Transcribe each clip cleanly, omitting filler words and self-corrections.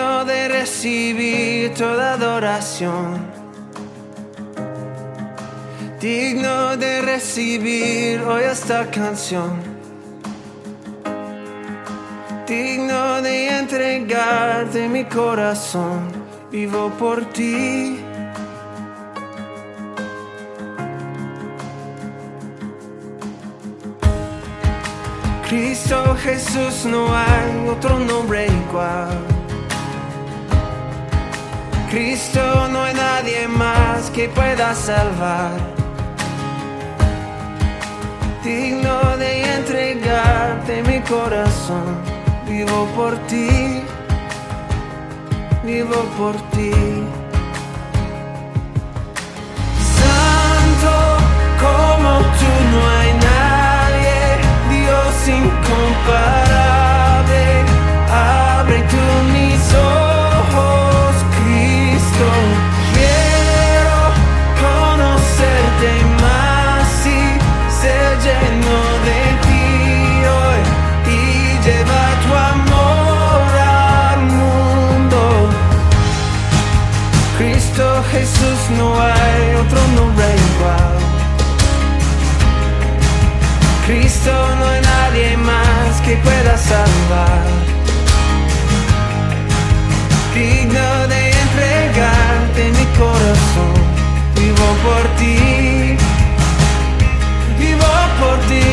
digno de recibir toda adoración, digno de recibir hoy esta canción, digno de entregarte mi corazón, vivo por ti. Cristo Jesús, no hay otro nombre igual. Cristo, no hay nadie más que pueda salvar, digno de entregarte mi corazón. Vivo por ti, vivo por ti. Santo como tú no hay nadie, Dios incomparable. Abre tú mis ojos, Cristo. Quiero conocerte más y ser lleno de ti hoy y llevar tu amor al mundo. Cristo Jesús, no hay otro nombre igual. Cristo, no hay nadie más que pueda salvar, digno de entregarte mi corazón. Vivo por ti, vivo por ti.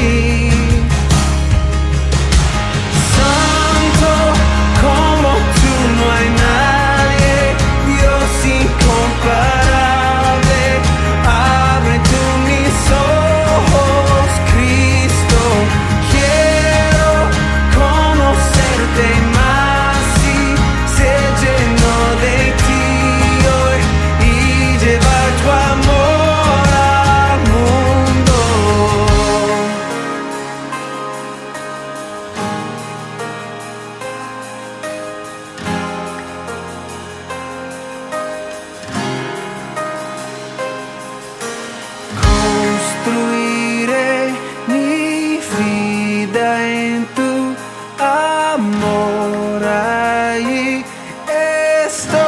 Santo como tú no hay nadie, Dios incomparable. Abre tú mis ojos, Cristo. Quiero conocerte más y ser lleno de ti hoy y llevar tu amor al mundo. Construiré mi vida en tu amor, allí estoy.